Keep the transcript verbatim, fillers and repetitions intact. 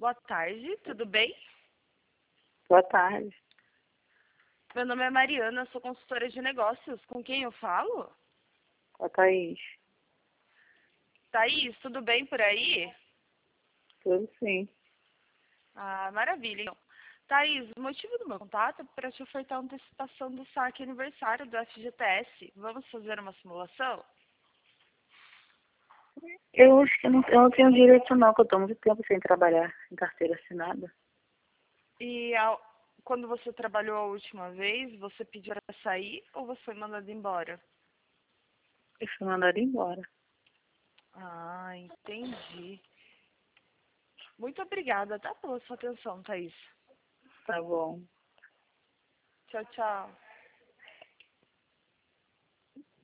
Boa tarde, tudo bem? Boa tarde. Meu nome é Mariana, sou consultora de negócios. Com quem eu falo? Com a Thaís. Thaís, tudo bem por aí? Tudo sim. Ah, maravilha. Então, Thaís, o motivo do meu contato é para te ofertar uma antecipação do saque aniversário do F G T S. Vamos fazer uma simulação? Eu acho que eu não, eu não tenho direito não, que eu estou muito tempo sem trabalhar em carteira assinada. E ao- quando você trabalhou a última vez, você pediu para sair ou você foi mandado embora? Eu fui mandada embora. Ah, entendi. Muito obrigada, tá, pela sua atenção, Thaís. Tá bom. Tchau, tchau.